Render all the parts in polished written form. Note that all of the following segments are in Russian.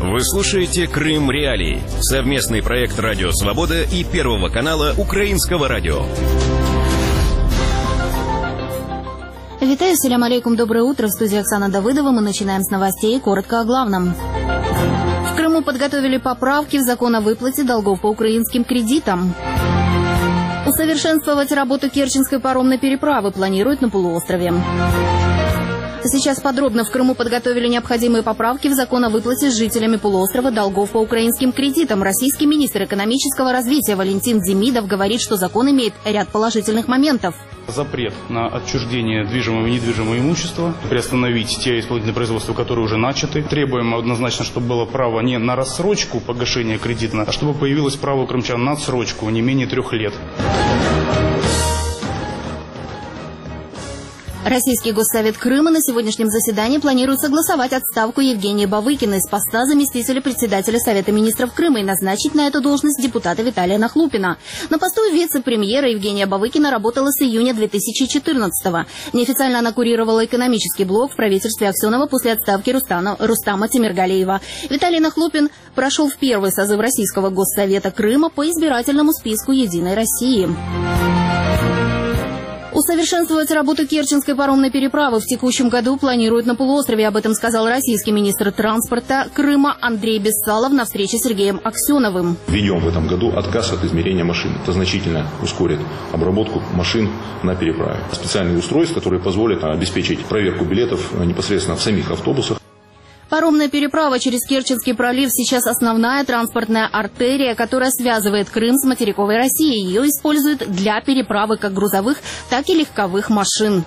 Вы слушаете «Крым Реалии» — совместный проект «Радио Свобода» и Первого канала Украинского радио. Витаю, салям алейкум, доброе утро. В студии Оксана Давыдова. Мы начинаем с новостей. Коротко о главном. В Крыму подготовили поправки в закон о выплате долгов по украинским кредитам. Усовершенствовать работу Керченской паромной переправы планируют на полуострове. Сейчас подробно. В Крыму подготовили необходимые поправки в закон о выплате с жителями полуострова долгов по украинским кредитам. Российский министр экономического развития Валентин Демидов говорит, что закон имеет ряд положительных моментов. Запрет на отчуждение движимого и недвижимого имущества, приостановить те исполнительные производства, которые уже начаты. Требуем однозначно, чтобы было право не на рассрочку погашения кредита, а чтобы появилось право у крымчан на отсрочку не менее 3 лет. Российский Госсовет Крыма на сегодняшнем заседании планирует согласовать отставку Евгения Бавыкина с поста заместителя председателя Совета министров Крыма и назначить на эту должность депутата Виталия Нахлупина. На посту вице-премьера Евгения Бавыкина работала с июня 2014-го. Неофициально она курировала экономический блок в правительстве Аксенова после отставки Рустама Тимиргалиева. Виталий Нахлупин прошел в первый созыв Российского Госсовета Крыма по избирательному списку «Единой России». Усовершенствовать работу Керченской паромной переправы в текущем году планируют на полуострове. Об этом сказал российский министр транспорта Крыма Андрей Бессалов на встрече с Сергеем Аксеновым. Введем в этом году отказ от измерения машин. Это значительно ускорит обработку машин на переправе. Специальные устройства, которые позволят обеспечить проверку билетов непосредственно в самих автобусах. Паромная переправа через Керченский пролив сейчас основная транспортная артерия, которая связывает Крым с материковой Россией. Ее используют для переправы как грузовых, так и легковых машин.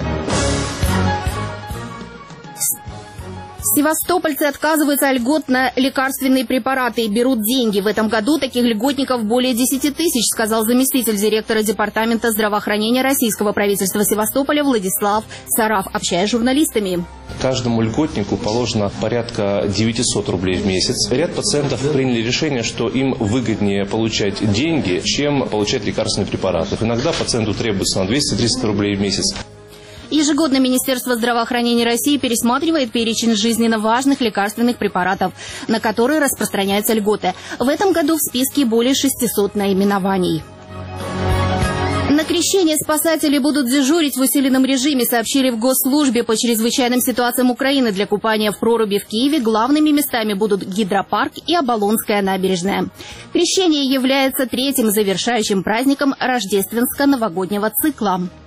Севастопольцы отказываются от льгот на лекарственные препараты и берут деньги. В этом году таких льготников более 10 тысяч, сказал заместитель директора Департамента здравоохранения российского правительства Севастополя Владислав Сараф, общаясь с журналистами. Каждому льготнику положено порядка 900 рублей в месяц. Ряд пациентов приняли решение, что им выгоднее получать деньги, чем получать лекарственные препараты. Иногда пациенту требуется на 200-300 рублей в месяц. Ежегодно Министерство здравоохранения России пересматривает перечень жизненно важных лекарственных препаратов, на которые распространяются льготы. В этом году в списке более 600 наименований. На крещение спасатели будут дежурить в усиленном режиме, сообщили в Госслужбе по чрезвычайным ситуациям Украины. Для купания в проруби в Киеве главными местами будут гидропарк и Оболонская набережная. Крещение является третьим завершающим праздником рождественско-новогоднего цикла.